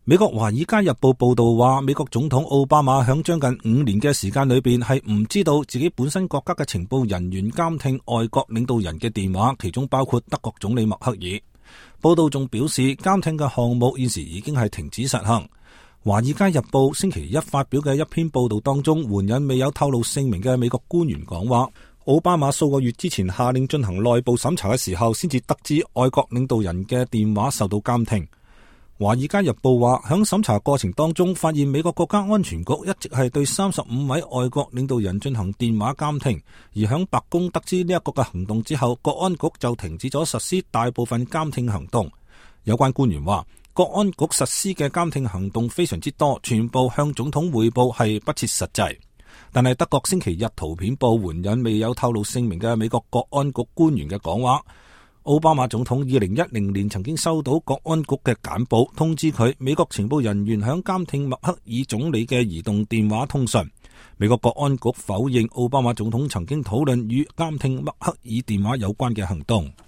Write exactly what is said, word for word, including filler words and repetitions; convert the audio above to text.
美國華爾街日報報道話，美國總統奧巴馬響將近五年嘅時間裏邊係唔知道自己本身國家嘅情報人員監聽外國領導人嘅電話，其中包括德國總理默克爾。報道仲表示，監聽嘅項目現時已經係停止實行。華爾街日報星期一發表嘅一篇報道當中，援引未有透露姓名嘅美國官員講話，奧巴馬數個月之前下令進行內部審查嘅時候，先至得知外國領導人嘅電話受到監聽。華爾街日報話，響審查過程當中，發現美國國家安全局一直係對三十五位外國領導人進行電話監聽，而響白宮得知呢一個嘅行動之後，國安局就停止咗實施大部分監聽行動。有關官員話，國安局實施嘅監聽行動非常之多，全部向總統匯報係不切實際。但係德國星期日圖片報援引未有透露姓名嘅美國國安局官員嘅講話，奧巴馬總統二零一零年曾經收到國安局嘅簡報，通知佢美國情報人員響監聽默克爾總理嘅移動電話通訊。美國國安局否認奧巴馬總統曾經討論與監聽默克爾電話有關嘅行動。